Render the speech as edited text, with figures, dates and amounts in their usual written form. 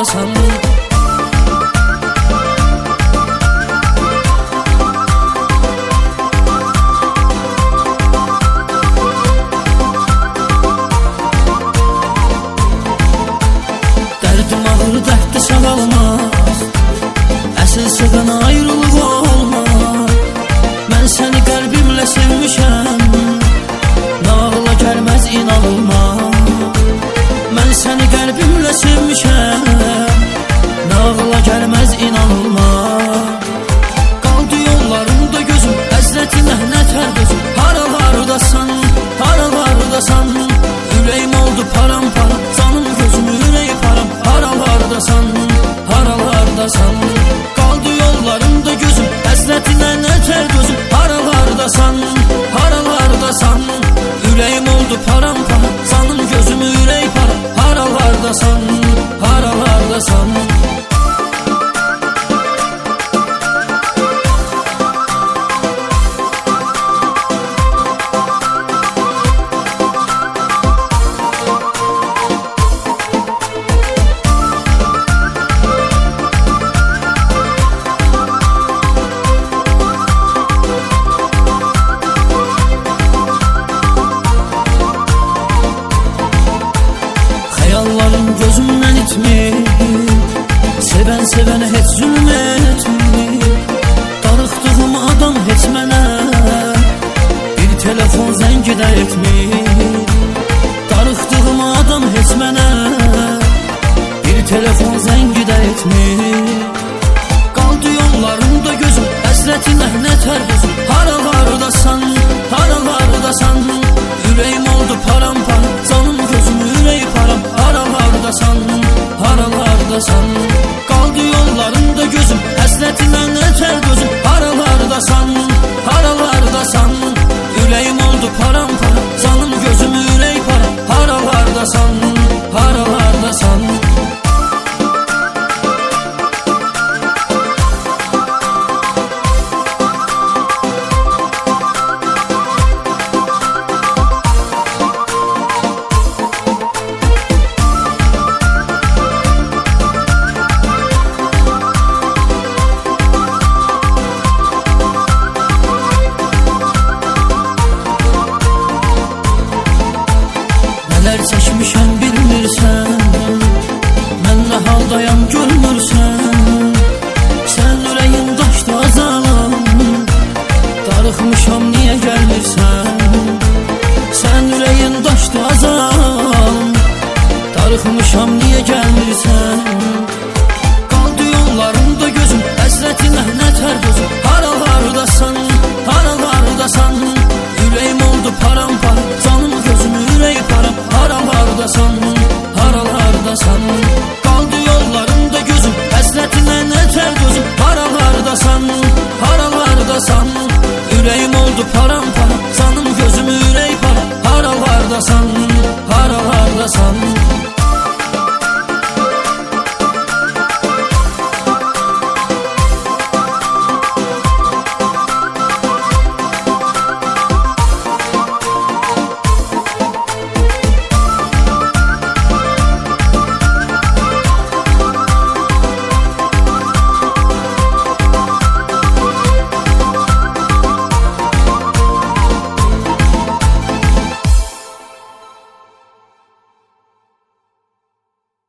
haralardasan. Dərdim ağır, dərddə sağalmaq, əsl sevən ayrılıq olmaq. Mən səni qəlbimlə sevmişəm, nağıla gəlməz inanılmaq. Mən səni qəlbimlə sevmişəm, nağıla gəlməz inanılmaq. Qaldı yollarımda gözüm, həsrətinə nətər gözüm. Haralardasan, haralardasan, ürəyim oldu param-para, canım gözüm ürəyi param. Haralardasan, haralardasan, qaldı yollarımda gözüm, həsrətinə nətər gözüm. Haralardasan, haralardasan, ürəyim oldu param-para, canım gözüm ürəyi para. Haralardasan, haralardasan. Xəyallarım gözümdən itmir, sevən sevənə heç zülm etmir. Darıxdığım adam heç mənə bir telefon zəngi də etmir. Darıxdığım adam heç mənə bir telefon zəngi də etmir.